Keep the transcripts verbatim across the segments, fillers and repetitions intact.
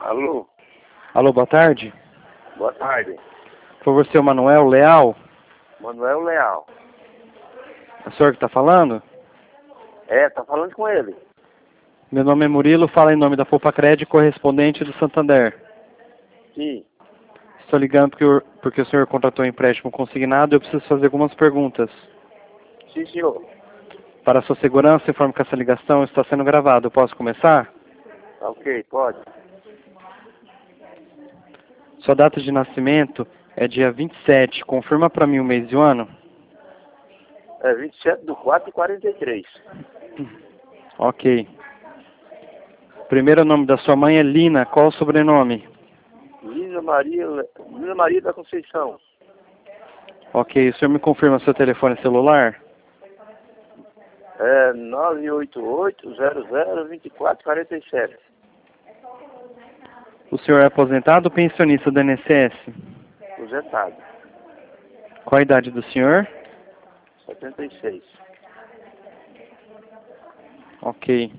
Alô? Alô, boa tarde. Boa tarde. Por favor, seu Manuel Leal? Manuel Leal. É o senhor que está falando? É, tá falando com ele. Meu nome é Murilo, fala em nome da Poupa Crédito, correspondente do Santander. Sim. Estou ligando porque o, porque o senhor contratou um empréstimo consignado e eu preciso fazer algumas perguntas. Sim, senhor. Para a sua segurança, informo que essa ligação está sendo gravada. Eu posso começar? Tá ok, pode. Sua data de nascimento é dia vinte e sete. Confirma para mim o mês e o ano? É vinte e sete do quatro e quarenta e três. Ok. Primeiro nome da sua mãe é Lina. Qual o sobrenome? Lina Maria, Le- Lina Maria da Conceição. Ok. O senhor me confirma seu telefone celular? É nove oito oito, zero zero, dois quatro quatro sete. O senhor é aposentado ou pensionista do I N S S? Aposentado. Qual a idade do senhor? setenta e seis. Ok.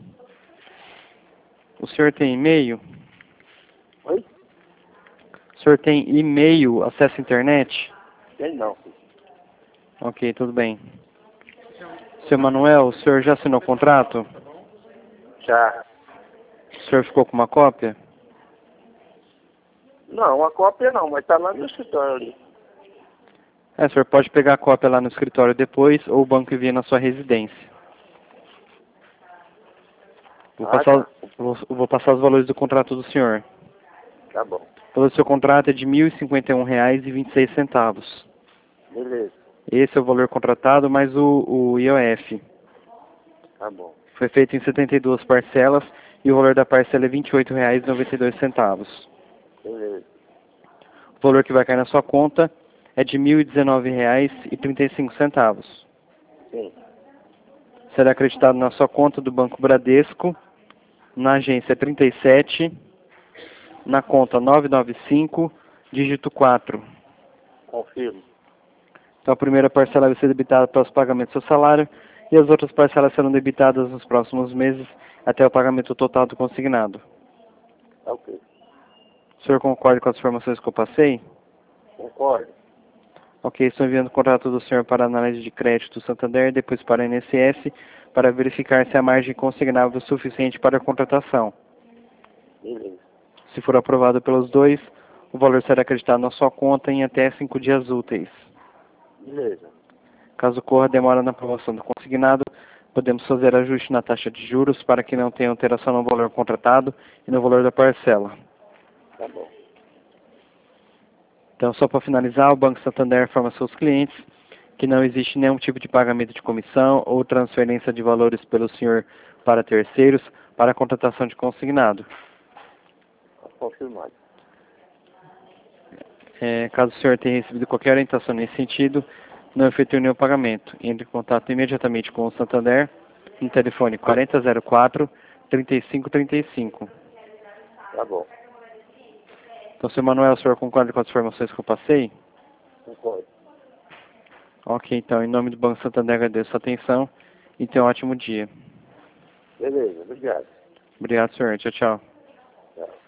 O senhor tem e-mail? Oi? O senhor tem e-mail, acesso à internet? Tem não. Ok, tudo bem. Seu Manuel, o senhor já assinou o contrato? Já. O senhor ficou com uma cópia? Não, a cópia não, mas tá lá no escritório ali. É, o senhor pode pegar a cópia lá no escritório depois ou o banco envia na sua residência. Vou Ah, passar, tá. vou, vou passar os valores do contrato do senhor. Tá bom. O valor do seu contrato é de mil e cinquenta e um reais e vinte e seis centavos. Beleza. Esse é o valor contratado mais o, o I O F. Tá bom. Foi feito em setenta e duas parcelas e o valor da parcela é vinte e oito reais e noventa e dois centavos. Beleza. O valor que vai cair na sua conta é de mil e dezenove reais e trinta e cinco centavos. Sim. Será acreditado na sua conta do Banco Bradesco, na agência trinta e sete, na conta nove nove cinco, dígito quatro. Confirmo. Então a primeira parcela vai ser debitada para os pagamentos do seu salário e as outras parcelas serão debitadas nos próximos meses até o pagamento total do consignado. Tá ok. O senhor concorda com as informações que eu passei? Concordo. Ok, estou enviando o contrato do senhor para análise de crédito do Santander, depois para a I N S S, para verificar se a margem consignável é suficiente para a contratação. Beleza. Se for aprovado pelos dois, o valor será acreditado na sua conta em até cinco dias úteis. Beleza. Caso ocorra demora na aprovação do consignado, podemos fazer ajuste na taxa de juros para que não tenha alteração no valor contratado e no valor da parcela. Tá bom. Então, só para finalizar, o Banco Santander informa seus clientes que não existe nenhum tipo de pagamento de comissão ou transferência de valores pelo senhor para terceiros para a contratação de consignado. Tá confirmado. É, caso o senhor tenha recebido qualquer orientação nesse sentido, não efetue nenhum pagamento. Entre em contato imediatamente com o Santander no telefone quarenta zero quatro, trinta e cinco trinta e cinco. Tá bom. Então, senhor Manuel, o senhor concorda com as informações que eu passei? Concordo. Ok, então, em nome do Banco Santander, agradeço a sua atenção e tenha um ótimo dia. Beleza. Obrigado. Obrigado, senhor. Tchau, tchau. Tchau.